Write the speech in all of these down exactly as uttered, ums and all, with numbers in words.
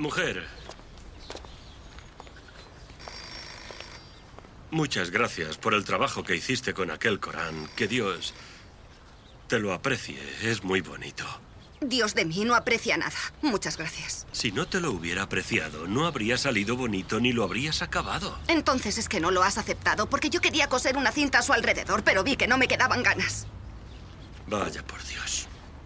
Mujer. Muchas gracias por el trabajo que hiciste con aquel Corán. Que Dios te lo aprecie. Es muy bonito. Dios de mí no aprecia nada. Muchas gracias. Si no te lo hubiera apreciado, no habría salido bonito ni lo habrías acabado. Entonces es que no lo has aceptado, porque yo quería coser una cinta a su alrededor, pero vi que no me quedaban ganas. Vaya por Dios.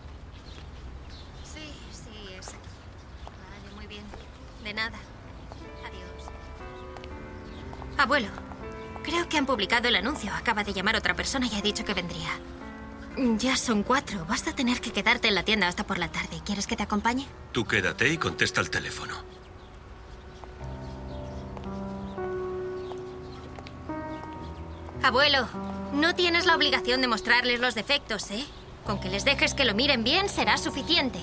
Sí, sí, es aquí. Vale, muy bien. De nada. Adiós. Abuelo, creo que han publicado el anuncio. Acaba de llamar otra persona y ha dicho que vendría. Ya son cuatro. Vas a tener que quedarte en la tienda hasta por la tarde. ¿Quieres que te acompañe? Tú quédate y contesta el teléfono. Abuelo, no tienes la obligación de mostrarles los defectos, ¿eh? Con que les dejes que lo miren bien será suficiente.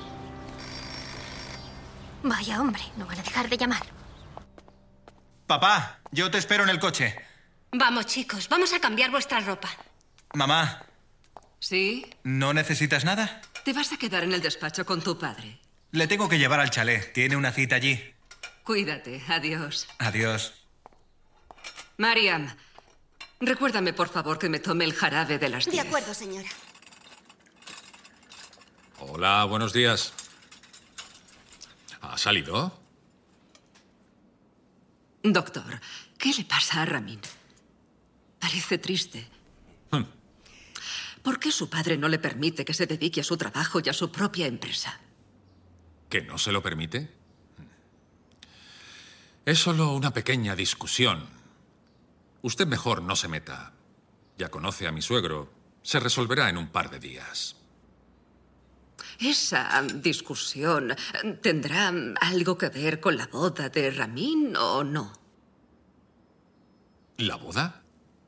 Vaya hombre, no van a dejar de llamar. Papá, yo te espero en el coche. Vamos, chicos, vamos a cambiar vuestra ropa. Mamá. ¿Sí? ¿No necesitas nada? Te vas a quedar en el despacho con tu padre. Le tengo que llevar al chalet. Tiene una cita allí. Cuídate. Adiós. Adiós. Mariam, recuérdame, por favor, que me tome el jarabe de las diez. De acuerdo, señora. Hola, buenos días. ¿Ha salido? Doctor, ¿qué le pasa a Ramin? Parece triste. Hmm. ¿Por qué su padre no le permite que se dedique a su trabajo y a su propia empresa? ¿Que no se lo permite? Es solo una pequeña discusión. Usted mejor no se meta. Ya conoce a mi suegro. Se resolverá en un par de días. ¿Esa discusión tendrá algo que ver con la boda de Ramin o no? ¿La boda?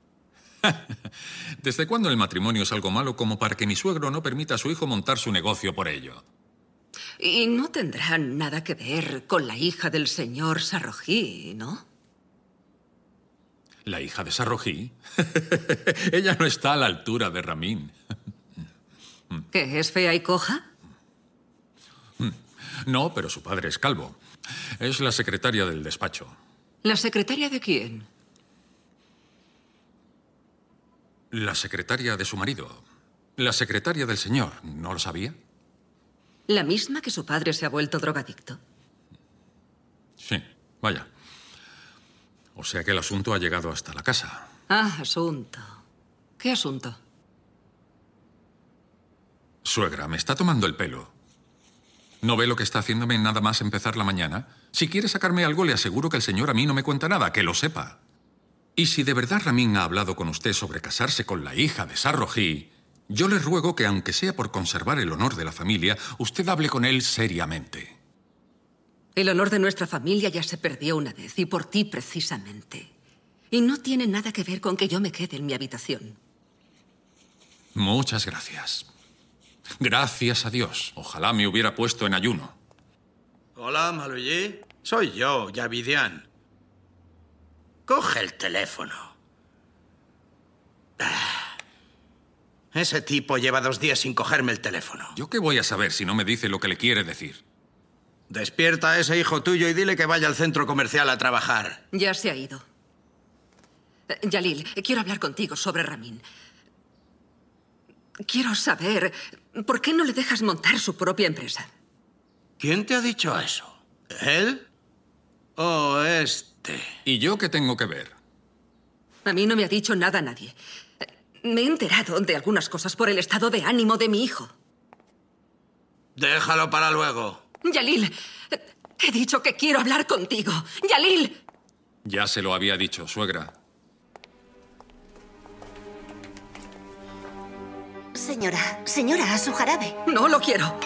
¿Desde cuándo el matrimonio es algo malo como para que mi suegro no permita a su hijo montar su negocio por ello? Y no tendrá nada que ver con la hija del señor Sarrojí, ¿no? ¿La hija de Sarrojí? Ella no está a la altura de Ramin. ¿Que es fea y coja? No, pero su padre es calvo. Es la secretaria del despacho. ¿La secretaria de quién? La secretaria de su marido. La secretaria del señor. ¿No lo sabía? ¿La misma que su padre se ha vuelto drogadicto? Sí, vaya. O sea que el asunto ha llegado hasta la casa. Ah, asunto. ¿Qué asunto? Suegra, me está tomando el pelo. ¿No ve lo que está haciéndome nada más empezar la mañana? Si quiere sacarme algo, le aseguro que el señor a mí no me cuenta nada, que lo sepa. Y si de verdad Ramin ha hablado con usted sobre casarse con la hija de Sarrojí, yo le ruego que, aunque sea por conservar el honor de la familia, usted hable con él seriamente. El honor de nuestra familia ya se perdió una vez, y por ti precisamente. Y no tiene nada que ver con que yo me quede en mi habitación. Muchas gracias. Gracias a Dios. Ojalá me hubiera puesto en ayuno. Hola, Maloyé. Soy yo, Yavidian. Coge el teléfono. Ah. Ese tipo lleva dos días sin cogerme el teléfono. ¿Yo qué voy a saber si no me dice lo que le quiere decir? Despierta a ese hijo tuyo y dile que vaya al centro comercial a trabajar. Ya se ha ido. Eh, Yalil, quiero hablar contigo sobre Ramin. Quiero saber por qué no le dejas montar su propia empresa. ¿Quién te ha dicho eso? ¿Él? ¿O este? ¿Y yo qué tengo que ver? A mí no me ha dicho nada nadie. Me he enterado de algunas cosas por el estado de ánimo de mi hijo. Déjalo para luego. Yalil, he dicho que quiero hablar contigo. Yalil. Ya se lo había dicho, suegra. Señora, señora, a su jarabe. No lo quiero.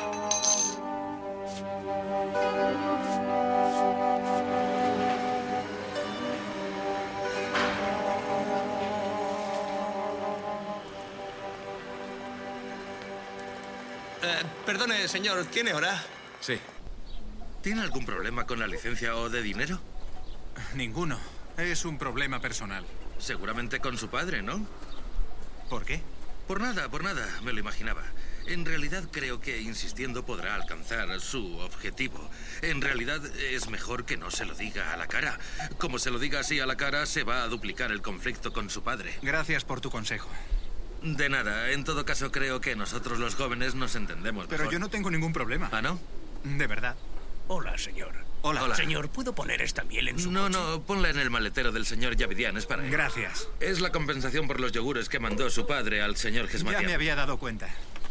Eh, perdone, señor, ¿tiene hora? Sí. ¿Tiene algún problema con la licencia o de dinero? Ninguno. Es un problema personal. Seguramente con su padre, ¿no? ¿Por qué? Por nada, por nada. Me lo imaginaba. En realidad creo que insistiendo podrá alcanzar su objetivo. En realidad es mejor que no se lo diga a la cara. Como se lo diga así a la cara, se va a duplicar el conflicto con su padre. Gracias por tu consejo. De nada. En todo caso, creo que nosotros los jóvenes nos entendemos mejor. Pero yo no tengo ningún problema. ¿Ah, no? De verdad. Hola, señor. Hola. Hola. Señor, ¿puedo poner esta miel en su No, coche? no, ponla en el maletero del señor Yavidian, es para él. Gracias. Es la compensación por los yogures que mandó su padre al señor Ya Gesmatian. me había dado cuenta.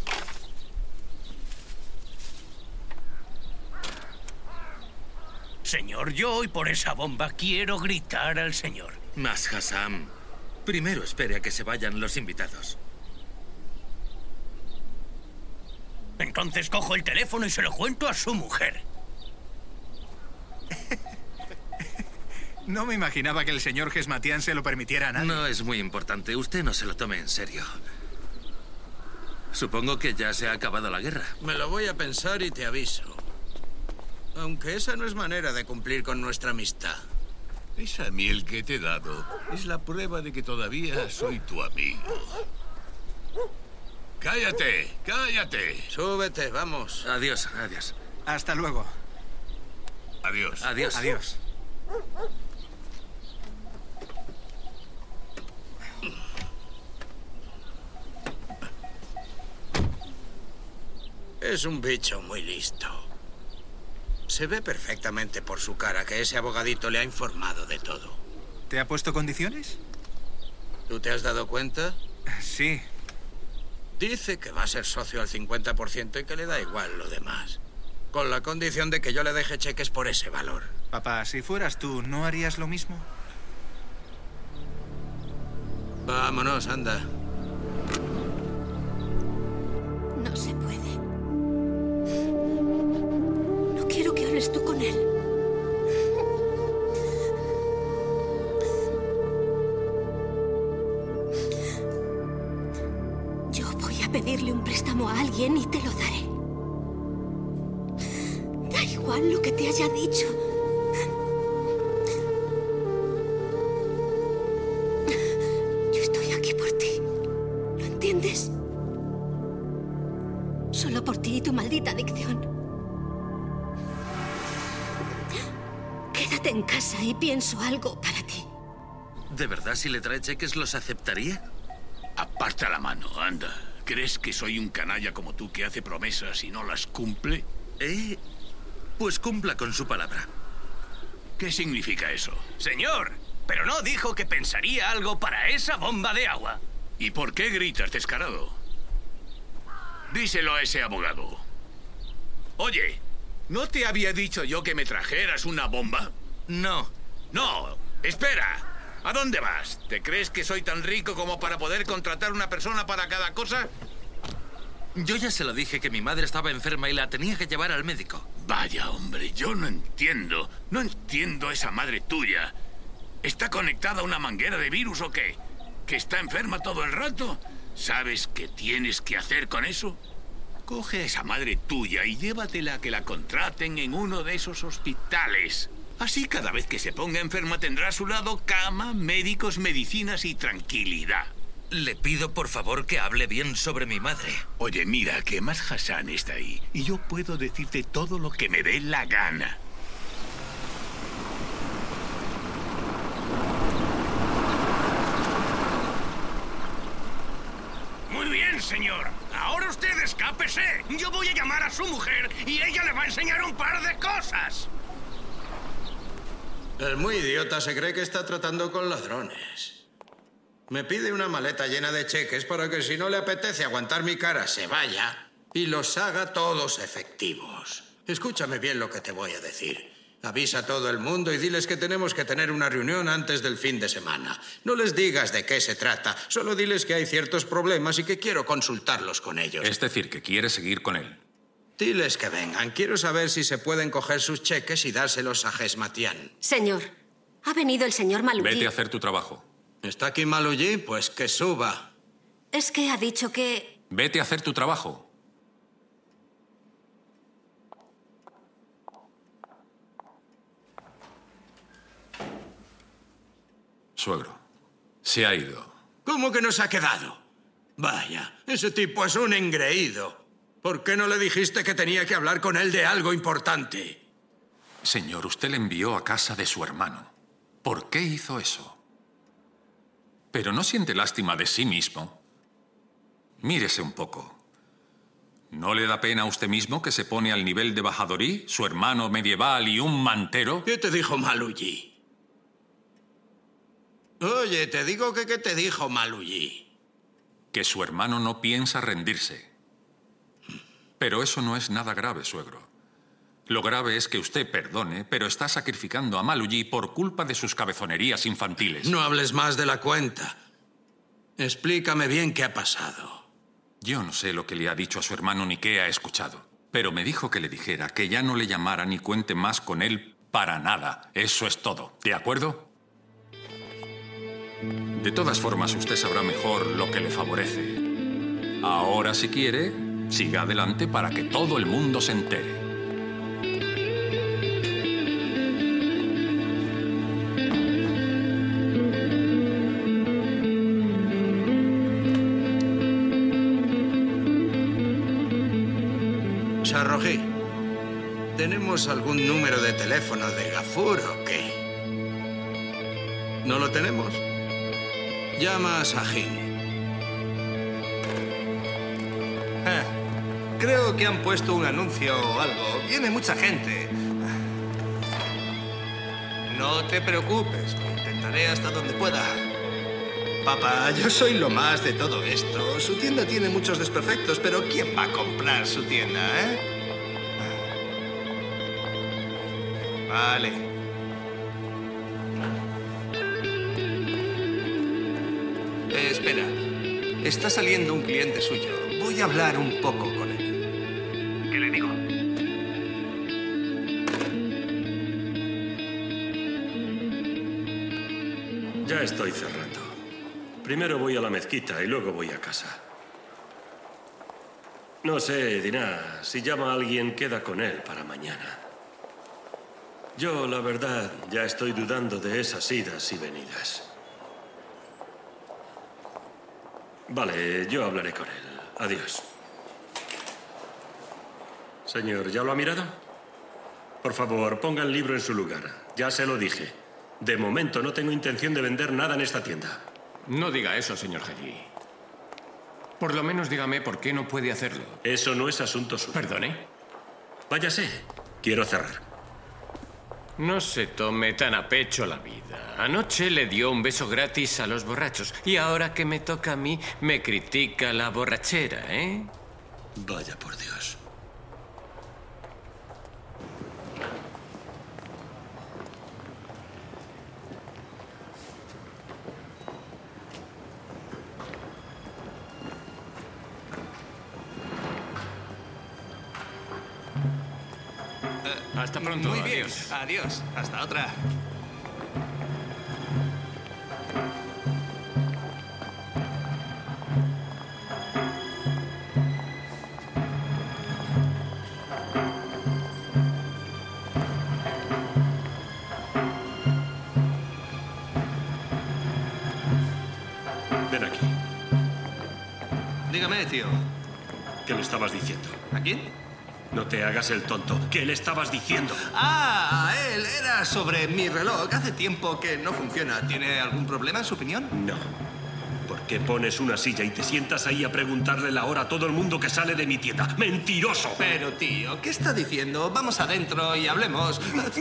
Señor, yo hoy por esa bomba quiero gritar al señor. Mas, Hassam, primero espere a que se vayan los invitados. Entonces cojo el teléfono y se lo cuento a su mujer. No me imaginaba que el señor Gesmatian se lo permitiera a nadie. No es muy importante. Usted no se lo tome en serio. Supongo que ya se ha acabado la guerra. Me lo voy a pensar y te aviso. Aunque esa no es manera de cumplir con nuestra amistad. Esa miel que te he dado es la prueba de que todavía soy tu amigo. ¡Cállate! ¡Cállate! Súbete, vamos. Adiós, adiós. Hasta luego. Adiós. Adiós. Adiós. Es un bicho muy listo. Se ve perfectamente por su cara que ese abogadito le ha informado de todo. ¿Te ha puesto condiciones? ¿Tú te has dado cuenta? Sí. Dice que va a ser socio al cincuenta por ciento y que le da igual lo demás. Con la condición de que yo le deje cheques por ese valor. Papá, si fueras tú, ¿no harías lo mismo? Vámonos, anda. No se puede. No quiero que hables tú con él. Yo voy a pedirle un préstamo a alguien y te lo daré. Da igual lo que te haya dicho. Yo estoy aquí por ti. ¿Lo entiendes? Solo por ti y tu maldita adicción. Quédate en casa y pienso algo para ti. ¿De verdad si le trae cheques los aceptaría? Aparta la mano, anda. ¿Crees que soy un canalla como tú que hace promesas y no las cumple? Eh, pues cumpla con su palabra. ¿Qué significa eso? Señor, pero no dijo que pensaría algo para esa bomba de agua. ¿Y por qué gritas, descarado? Díselo a ese abogado. Oye, ¿no te había dicho yo que me trajeras una bomba? No. No, espera. ¿A dónde vas? ¿Te crees que soy tan rico como para poder contratar una persona para cada cosa? Yo ya se lo dije que mi madre estaba enferma y la tenía que llevar al médico. Vaya, hombre, yo no entiendo. No entiendo a esa madre tuya. ¿Está conectada a una manguera de virus o qué? ¿Que está enferma todo el rato? ¿Sabes qué tienes que hacer con eso? Coge a esa madre tuya y llévatela a que la contraten en uno de esos hospitales. Así cada vez que se ponga enferma tendrá a su lado cama, médicos, medicinas y tranquilidad. Le pido por favor que hable bien sobre mi madre. Oye, mira, que más Hassan está ahí y yo puedo decirte todo lo que me dé la gana. Muy bien, señor. Ahora usted escápese. Yo voy a llamar a su mujer y ella le va a enseñar un par de cosas. El muy idiota se cree que está tratando con ladrones. Me pide una maleta llena de cheques para que si no le apetece aguantar mi cara se vaya y los haga todos efectivos. Escúchame bien lo que te voy a decir. Avisa a todo el mundo y diles que tenemos que tener una reunión antes del fin de semana. No les digas de qué se trata, solo diles que hay ciertos problemas y que quiero consultarlos con ellos. Es decir, que quiere seguir con él. Diles que vengan. Quiero saber si se pueden coger sus cheques y dárselos a Gesmatian. Señor, ha venido el señor Maluji. Vete a hacer tu trabajo. ¿Está aquí Maluji? Pues que suba. Es que ha dicho que... Vete a hacer tu trabajo. Suegro, se ha ido. ¿Cómo que no se ha quedado? Vaya, ese tipo es un engreído. ¿Por qué no le dijiste que tenía que hablar con él de algo importante? Señor, usted le envió a casa de su hermano. ¿Por qué hizo eso? ¿Pero no siente lástima de sí mismo? Mírese un poco. ¿No le da pena a usted mismo que se pone al nivel de Bahadorí, su hermano medieval y un mantero? ¿Qué te dijo Maluyi? Oye, te digo que ¿qué te dijo Maluyi? Que su hermano no piensa rendirse. Pero eso no es nada grave, suegro. Lo grave es que usted perdone, pero está sacrificando a Maluyi por culpa de sus cabezonerías infantiles. No hables más de la cuenta. Explícame bien qué ha pasado. Yo no sé lo que le ha dicho a su hermano ni qué ha escuchado, pero me dijo que le dijera que ya no le llamara ni cuente más con él para nada. Eso es todo. ¿De acuerdo? De todas formas, usted sabrá mejor lo que le favorece. Ahora, si quiere, siga adelante para que todo el mundo se entere. Sarrojí, ¿tenemos algún número de teléfono de Gafur o qué? ¿No lo tenemos? Llama a Sahin. Ah, creo que han puesto un anuncio o algo. Viene mucha gente. No te preocupes, lo intentaré hasta donde pueda. Papá, yo soy lo más de todo esto. Su tienda tiene muchos desperfectos, pero ¿quién va a comprar su tienda, eh? Vale. Eh, espera. Está saliendo un cliente suyo. Voy a hablar un poco con él. ¿Qué le digo? Ya estoy cerrando. Primero voy a la mezquita y luego voy a casa. No sé, Dinah, si llama a alguien, queda con él para mañana. Yo, la verdad, ya estoy dudando de esas idas y venidas. Vale, yo hablaré con él. Adiós. Señor, ¿ya lo ha mirado? Por favor, ponga el libro en su lugar. Ya se lo dije. De momento no tengo intención de vender nada en esta tienda. No diga eso, señor Haji. Por lo menos dígame por qué no puede hacerlo. Eso no es asunto suyo. ¿Perdone? Váyase. Quiero cerrar. No se tome tan a pecho la vida. Anoche le dio un beso gratis a los borrachos. Y ahora que me toca a mí, me critica la borrachera, ¿eh? Vaya por Dios. Hasta pronto. Muy bien. Adiós. Adiós. Hasta otra. Ven aquí. Dígame, tío. ¿Qué le estabas diciendo? ¿A quién? No te hagas el tonto. ¿Qué le estabas diciendo? Ah, a él. Era sobre mi reloj. Hace tiempo que no funciona. ¿Tiene algún problema en su opinión? No. ¿Por qué pones una silla y te sientas ahí a preguntarle la hora a todo el mundo que sale de mi tienda? ¡Mentiroso! Pero, tío, ¿qué está diciendo? Vamos adentro y hablemos.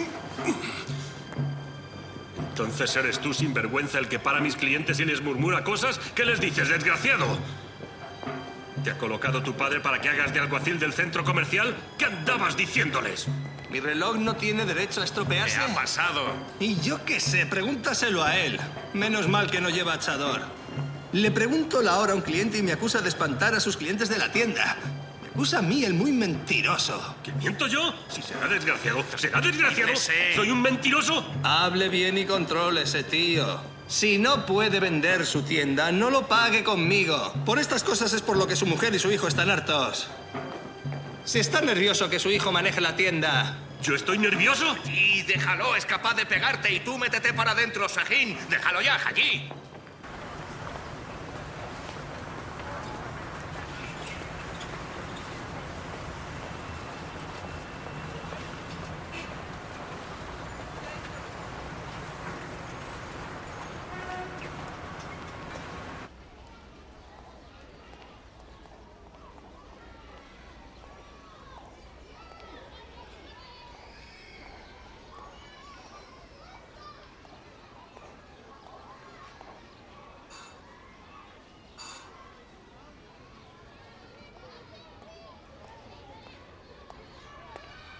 Entonces eres tú, sinvergüenza, el que para a mis clientes y les murmura cosas. ¿Qué les dices, desgraciado? ¿Te ha colocado tu padre para que hagas de alguacil del centro comercial? ¿Qué andabas diciéndoles? Mi reloj no tiene derecho a estropearse. ¿Qué ha pasado? Y yo qué sé, pregúntaselo a él. Menos mal que no lleva achador. Le pregunto la hora a un cliente y me acusa de espantar a sus clientes de la tienda. Me acusa a mí, el muy mentiroso. ¿Que miento yo? Si será desgraciado, será desgraciado. ¿Soy un mentiroso? Hable bien y contrólese, tío. Si no puede vender su tienda, no lo pague conmigo. Por estas cosas es por lo que su mujer y su hijo están hartos. Si está nervioso que su hijo maneje la tienda... ¿Yo estoy nervioso? Y déjalo, es capaz de pegarte y tú métete para adentro, Sahin. Déjalo ya, Haji.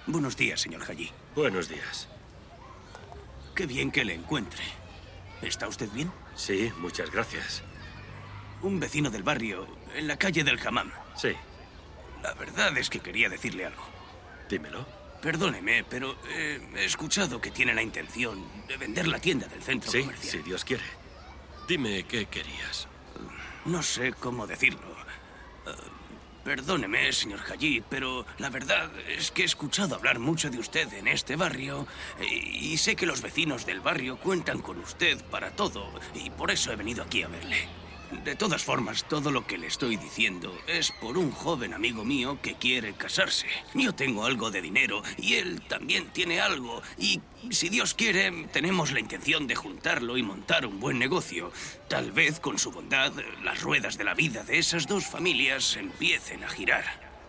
Buenos días, señor Haji. Buenos días. Qué bien que le encuentre. ¿Está usted bien? Sí, muchas gracias. Un vecino del barrio, en la calle del Hammam. Sí. La verdad es que quería decirle algo. Dímelo. Perdóneme, pero eh, he escuchado que tiene la intención de vender la tienda del centro Sí, comercial. si Dios quiere. Dime qué querías. No sé cómo decirlo. Uh, perdóneme, señor Haji, pero la verdad es que he escuchado hablar mucho de usted en este barrio y, y sé que los vecinos del barrio cuentan con usted para todo y por eso he venido aquí a verle. De todas formas, todo lo que le estoy diciendo es por un joven amigo mío que quiere casarse. Yo tengo algo de dinero y él también tiene algo. Y si Dios quiere, tenemos la intención de juntarlo y montar un buen negocio. Tal vez, con su bondad, las ruedas de la vida de esas dos familias empiecen a girar.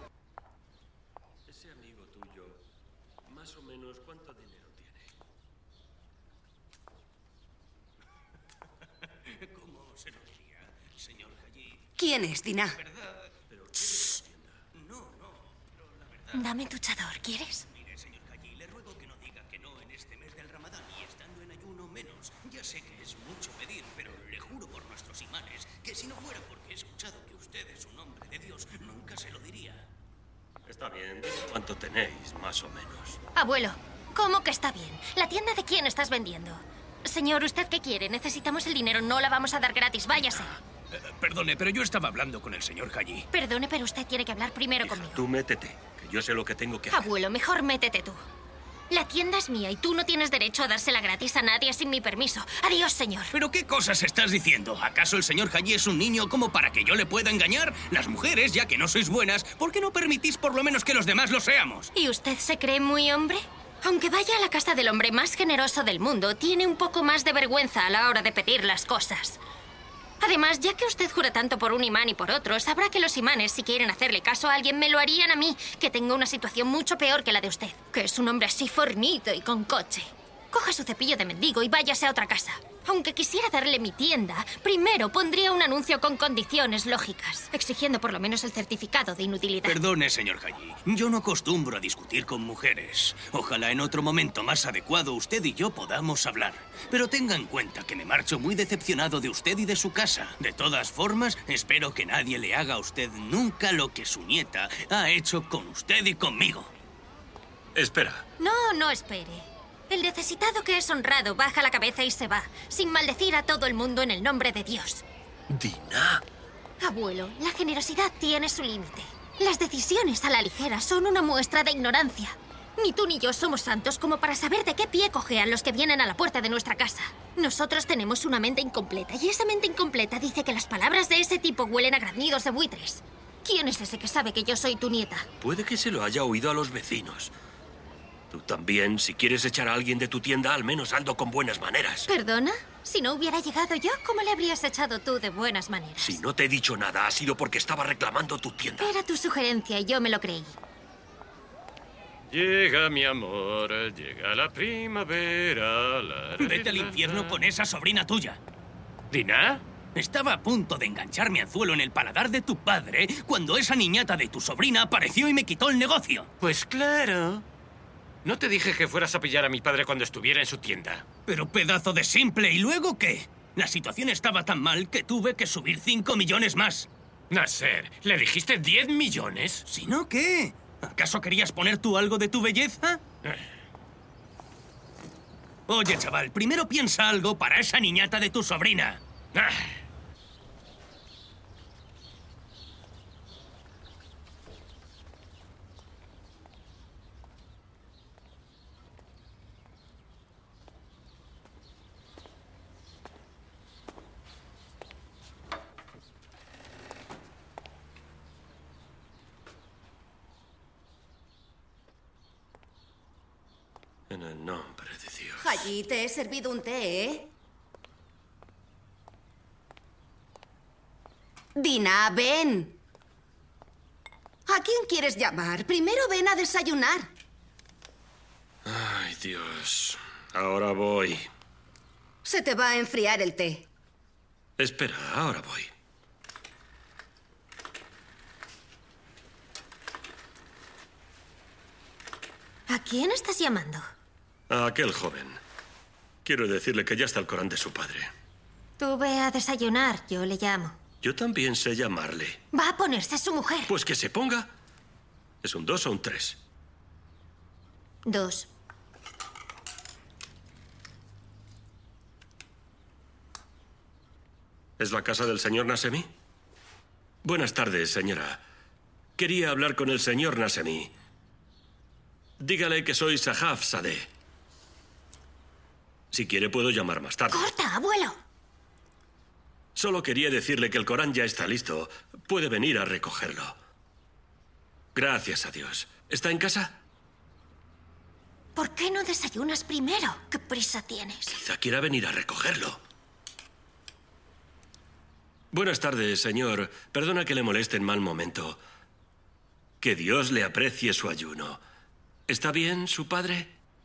Ese amigo tuyo, más o menos, ¿cuánto dinero tiene? ¿Cómo se lo diría, señor Haji? ¿Quién es, Dinah? Dame tu chador, ¿quieres? Mire, señor Haji, le ruego que no diga que no en este mes del Ramadán y estando en ayuno menos. Ya sé que es mucho pedir, pero le juro por nuestros imanes que si no fuera porque he escuchado que usted es un hombre de Dios, nunca se lo diría. Está bien, dime cuánto tenéis, más o menos. Abuelo, ¿cómo que está bien? ¿La tienda de quién estás vendiendo? Señor, ¿usted qué quiere? Necesitamos el dinero, no la vamos a dar gratis, váyase. Eh, perdone, pero yo estaba hablando con el señor Haji. Perdone, pero usted tiene que hablar primero Hija, conmigo. tú métete, que yo sé lo que tengo que hacer. Abuelo, mejor métete tú. La tienda es mía y tú no tienes derecho a dársela gratis a nadie sin mi permiso. Adiós, señor. ¿Pero qué cosas estás diciendo? ¿Acaso el señor Haji es un niño como para que yo le pueda engañar? Las mujeres, ya que no sois buenas, ¿por qué no permitís por lo menos que los demás lo seamos? ¿Y usted se cree muy hombre? Aunque vaya a la casa del hombre más generoso del mundo, tiene un poco más de vergüenza a la hora de pedir las cosas. Además, ya que usted jura tanto por un imán y por otro, sabrá que los imanes, si quieren hacerle caso a alguien, me lo harían a mí, que tengo una situación mucho peor que la de usted, que es un hombre así fornido y con coche. Coja su cepillo de mendigo y váyase a otra casa. Aunque quisiera darle mi tienda, primero pondría un anuncio con condiciones lógicas, exigiendo por lo menos el certificado de inutilidad. Perdone, señor Haji. Yo no acostumbro a discutir con mujeres. Ojalá en otro momento más adecuado usted y yo podamos hablar. Pero tenga en cuenta que me marcho muy decepcionado de usted y de su casa. De todas formas, espero que nadie le haga a usted nunca lo que su nieta ha hecho con usted y conmigo. Espera. No, no espere. El necesitado que es honrado baja la cabeza y se va, sin maldecir a todo el mundo en el nombre de Dios. Dinah. Abuelo, la generosidad tiene su límite. Las decisiones a la ligera son una muestra de ignorancia. Ni tú ni yo somos santos como para saber de qué pie cojean los que vienen a la puerta de nuestra casa. Nosotros tenemos una mente incompleta y esa mente incompleta dice que las palabras de ese tipo huelen a graznidos de buitres. ¿Quién es ese que sabe que yo soy tu nieta? Puede que se lo haya oído a los vecinos. Tú también, si quieres echar a alguien de tu tienda, al menos hazlo con buenas maneras. ¿Perdona? Si no hubiera llegado yo, ¿cómo le habrías echado tú de buenas maneras? Si no te he dicho nada, ha sido porque estaba reclamando tu tienda. Era tu sugerencia y yo me lo creí. Llega mi amor, llega la primavera. La... Vete al infierno con esa sobrina tuya. ¿Dinah? Estaba a punto de enganchar mi anzuelo en el paladar de tu padre cuando esa niñata de tu sobrina apareció y me quitó el negocio. Pues claro. No te dije que fueras a pillar a mi padre cuando estuviera en su tienda. Pero pedazo de simple, ¿y luego qué? La situación estaba tan mal que tuve que subir cinco millones más. Nasser, ¿le dijiste diez millones? ¿Si no qué? ¿Acaso querías poner tú algo de tu belleza? Oye, chaval, primero piensa algo para esa niñata de tu sobrina. En el nombre de Dios. Haji, te he servido un té, ¿eh? Dinah, ven. ¿A quién quieres llamar? Primero ven a desayunar. Ay, Dios. Ahora voy. Se te va a enfriar el té. Espera, ahora voy. ¿A quién estás llamando? A aquel joven. Quiero decirle que ya está el Corán de su padre. Tú ve a desayunar, yo le llamo. Yo también sé llamarle. Va a ponerse su mujer. Pues que se ponga. ¿Es un dos o un tres? Dos. ¿Es la casa del señor Nasemi? Buenas tardes, señora. Quería hablar con el señor Nasemi. Dígale que soy Sahaf Sadeh. Si quiere, puedo llamar más tarde. ¡Corta, abuelo! Solo quería decirle que el Corán ya está listo. Puede venir a recogerlo. Gracias a Dios. ¿Está en casa? ¿Por qué no desayunas primero? ¿Qué prisa tienes? Quizá quiera venir a recogerlo. Buenas tardes, señor. Perdona que le moleste en mal momento. Que Dios le aprecie su ayuno. ¿Está bien su padre?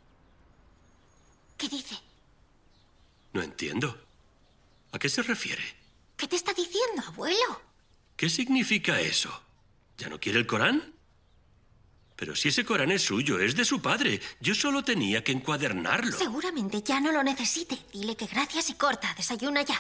¿Qué dice? No entiendo. ¿A qué se refiere? ¿Qué te está diciendo, abuelo? ¿Qué significa eso? ¿Ya no quiere el Corán? Pero si ese Corán es suyo, es de su padre. Yo solo tenía que encuadernarlo. Seguramente ya no lo necesite. Dile que gracias y corta. Desayuna ya.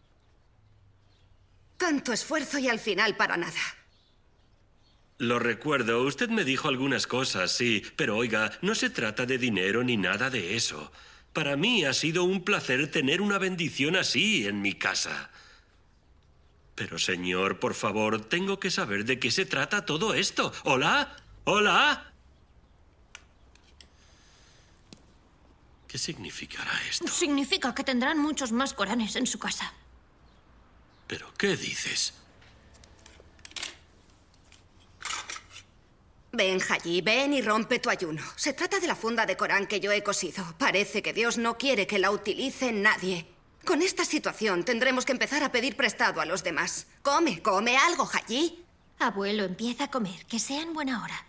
Tanto esfuerzo y al final para nada. Lo recuerdo. Usted me dijo algunas cosas, sí. Pero oiga, no se trata de dinero ni nada de eso. Para mí ha sido un placer tener una bendición así en mi casa. Pero, señor, por favor, tengo que saber de qué se trata todo esto. ¿Hola? ¿Hola? ¿Qué significará esto? Significa que tendrán muchos más Coranes en su casa. ¿Pero qué dices? Ven, Haji, ven y rompe tu ayuno. Se trata de la funda de Corán que yo he cosido. Parece que Dios no quiere que la utilice nadie. Con esta situación tendremos que empezar a pedir prestado a los demás. Come, come algo, Haji. Abuelo, empieza a comer. Que sea en buena hora.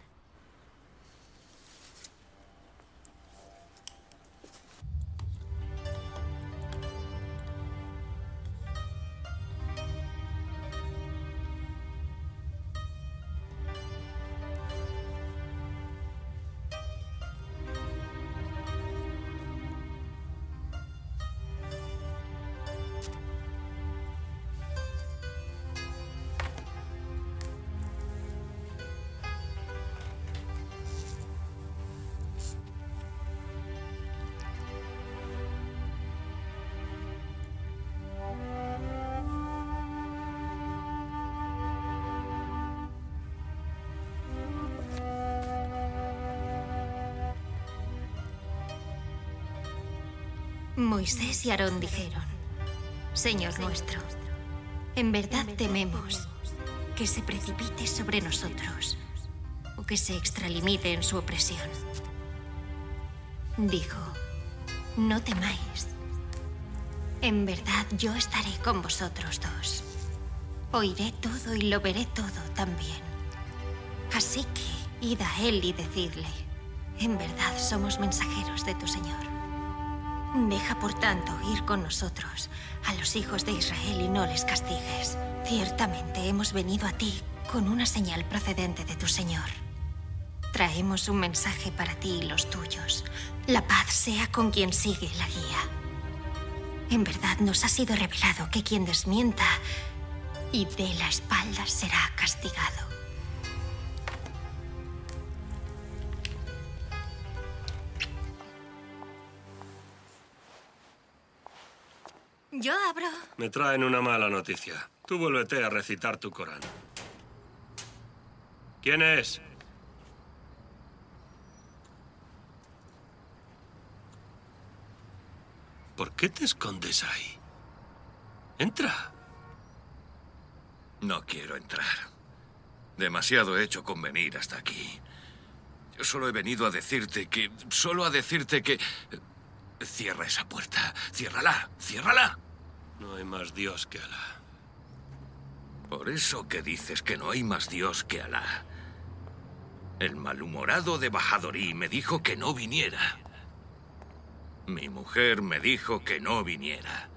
Moisés y Aarón dijeron: Señor nuestro, en verdad tememos que se precipite sobre nosotros o que se extralimite en su opresión. Dijo: no temáis. En verdad yo estaré con vosotros dos. Oiré todo y lo veré todo también. Así que id a él y decidle: en verdad somos mensajeros de tu Señor. Deja, por tanto, ir con nosotros a los hijos de Israel y no les castigues. Ciertamente hemos venido a ti con una señal procedente de tu Señor. Traemos un mensaje para ti y los tuyos. La paz sea con quien sigue la guía. En verdad nos ha sido revelado que quien desmienta y dé la espalda será castigado. Yo abro. Me traen una mala noticia. Tú vuélvete a recitar tu Corán. ¿Quién es? ¿Por qué te escondes ahí? Entra. No quiero entrar. Demasiado he hecho con venir hasta aquí. Yo solo he venido a decirte que... Solo a decirte que... Cierra esa puerta. Ciérrala. Ciérrala. No hay más Dios que Alá. Por eso que dices que no hay más Dios que Alá. El malhumorado de Bajadorí me dijo que no viniera. Mi mujer me dijo que no viniera.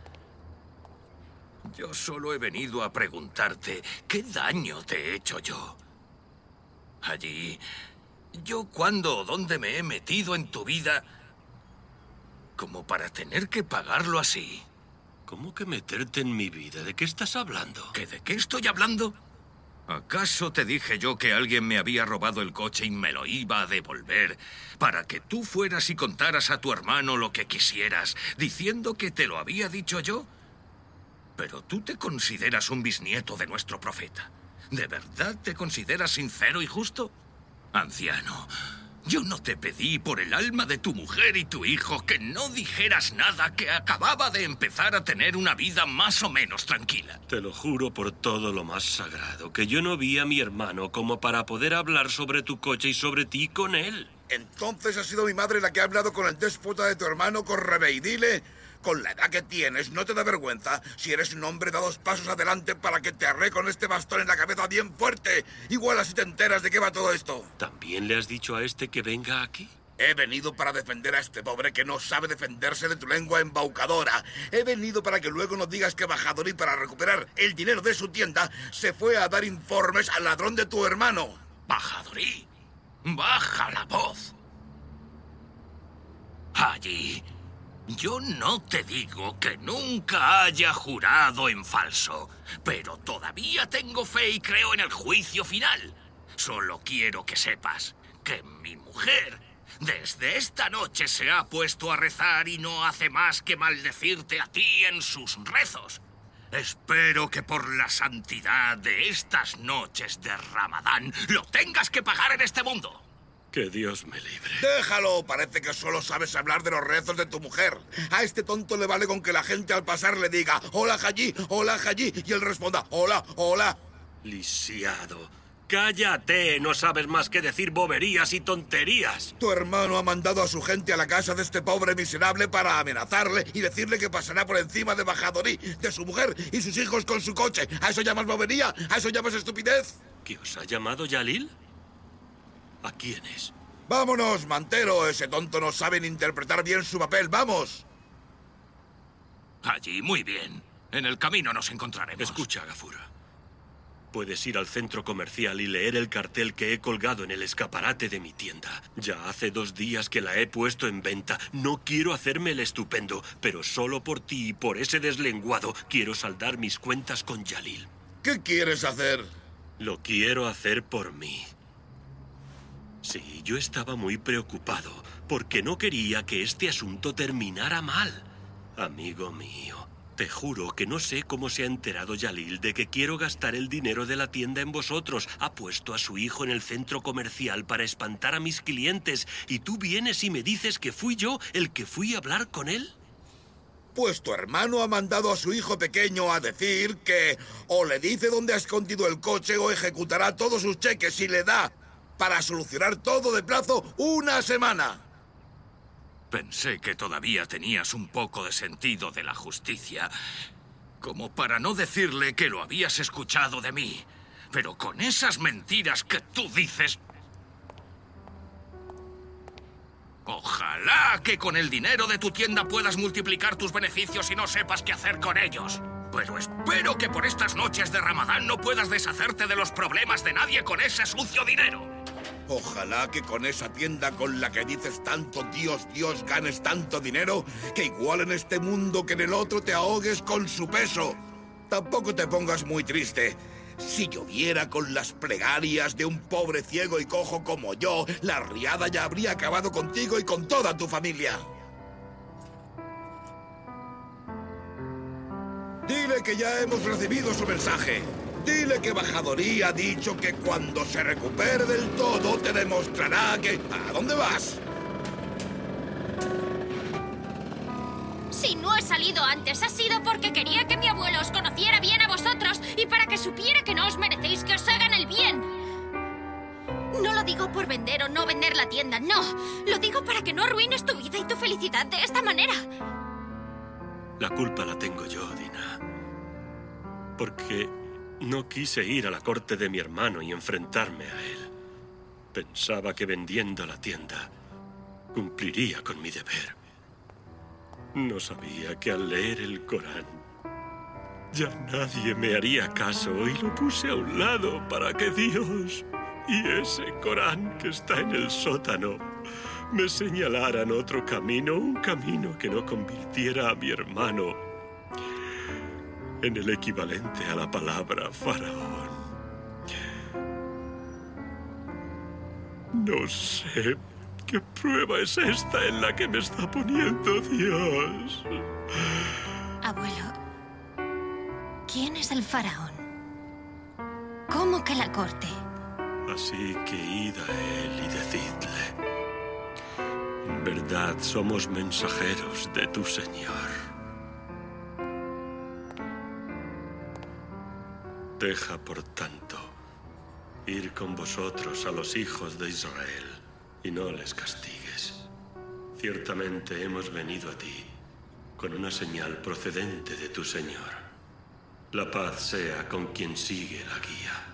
Yo solo he venido a preguntarte, ¿qué daño te he hecho yo? Allí, ¿Yo cuándo o dónde me he metido en tu vida como para tener que pagarlo así? ¿Cómo que meterte en mi vida? ¿De qué estás hablando? ¿Que de qué estoy hablando? ¿Acaso te dije yo que alguien me había robado el coche y me lo iba a devolver para que tú fueras y contaras a tu hermano lo que quisieras, diciendo que te lo había dicho yo? Pero tú te consideras un bisnieto de nuestro profeta. ¿De verdad te consideras sincero y justo? Anciano, yo no te pedí por el alma de tu mujer y tu hijo que no dijeras nada, que acababa de empezar a tener una vida más o menos tranquila. Te lo juro por todo lo más sagrado, que yo no vi a mi hermano como para poder hablar sobre tu coche y sobre ti con él. Entonces ha sido mi madre la que ha hablado con el déspota de tu hermano. Corre y dile, con la edad que tienes, ¿no te da vergüenza? Si eres un hombre, da dos pasos adelante para que te arree con este bastón en la cabeza bien fuerte. Igual así te enteras de qué va todo esto. ¿También le has dicho a este que venga aquí? He venido para defender a este pobre que no sabe defenderse de tu lengua embaucadora. He venido para que luego no digas que Bajadorí, para recuperar el dinero de su tienda, se fue a dar informes al ladrón de tu hermano. ¿Bajadorí? Baja la voz. Allí. Yo no te digo que nunca haya jurado en falso, pero todavía tengo fe y creo en el juicio final. Solo quiero que sepas que mi mujer desde esta noche se ha puesto a rezar y no hace más que maldecirte a ti en sus rezos. Espero que por la santidad de estas noches de Ramadán lo tengas que pagar en este mundo. Que Dios me libre. Déjalo, parece que solo sabes hablar de los rezos de tu mujer. A este tonto le vale con que la gente al pasar le diga hola Haji, hola Haji, y él responda hola, hola. Lisiado. Cállate, no sabes más que decir boberías y tonterías. Tu hermano ha mandado a su gente a la casa de este pobre miserable para amenazarle y decirle que pasará por encima de Bajadorí, de su mujer y sus hijos con su coche. ¿A eso llamas bobería? ¿A eso llamas estupidez? ¿Qué os ha llamado Yalil? ¿A quiénes? Vámonos, mantero. Ese tonto no sabe ni interpretar bien su papel. ¡Vamos! Allí, muy bien. En el camino nos encontraremos. Escucha, Gafura. Puedes ir al centro comercial y leer el cartel que he colgado en el escaparate de mi tienda. Ya hace dos días que la he puesto en venta. No quiero hacerme el estupendo, pero solo por ti y por ese deslenguado quiero saldar mis cuentas con Yalil. ¿Qué quieres hacer? Lo quiero hacer por mí. Sí, yo estaba muy preocupado porque no quería que este asunto terminara mal. Amigo mío, te juro que no sé cómo se ha enterado Yalil de que quiero gastar el dinero de la tienda en vosotros. Ha puesto a su hijo en el centro comercial para espantar a mis clientes y tú vienes y me dices que fui yo el que fui a hablar con él. Pues tu hermano ha mandado a su hijo pequeño a decir que o le dice dónde ha escondido el coche o ejecutará todos sus cheques y le da para solucionar todo de plazo una semana. Pensé que todavía tenías un poco de sentido de la justicia, como para no decirle que lo habías escuchado de mí. Pero con esas mentiras que tú dices... Ojalá que con el dinero de tu tienda puedas multiplicar tus beneficios y no sepas qué hacer con ellos. Pero espero que por estas noches de Ramadán no puedas deshacerte de los problemas de nadie con ese sucio dinero. Ojalá que con esa tienda con la que dices tanto Dios, Dios, ganes tanto dinero que igual en este mundo que en el otro te ahogues con su peso. Tampoco te pongas muy triste. Si lloviera con las plegarias de un pobre ciego y cojo como yo, la riada ya habría acabado contigo y con toda tu familia. Dile que ya hemos recibido su mensaje. Dile que Bajadorí ha dicho que cuando se recupere del todo te demostrará que... ¿A dónde vas? Si no he salido antes, ha sido porque quería que mi abuelo os conociera bien a vosotros y para que supiera que no os merecéis que os hagan el bien. No lo digo por vender o no vender la tienda, no. Lo digo para que no arruines tu vida y tu felicidad de esta manera. La culpa la tengo yo, Dina. Porque no quise ir a la corte de mi hermano y enfrentarme a él. Pensaba que vendiendo la tienda cumpliría con mi deber. No sabía que al leer el Corán ya nadie me haría caso y lo puse a un lado para que Dios y ese Corán que está en el sótano me señalaran otro camino, un camino que no convirtiera a mi hermano en el equivalente a la palabra faraón. No sé qué prueba es esta en la que me está poniendo Dios. Abuelo, ¿quién es el faraón? ¿Cómo que la corte? Así que id a él y decidle: en verdad somos mensajeros de tu Señor. Deja, por tanto, ir con vosotros a los hijos de Israel y no les castigues. Ciertamente hemos venido a ti con una señal procedente de tu Señor. La paz sea con quien sigue la guía.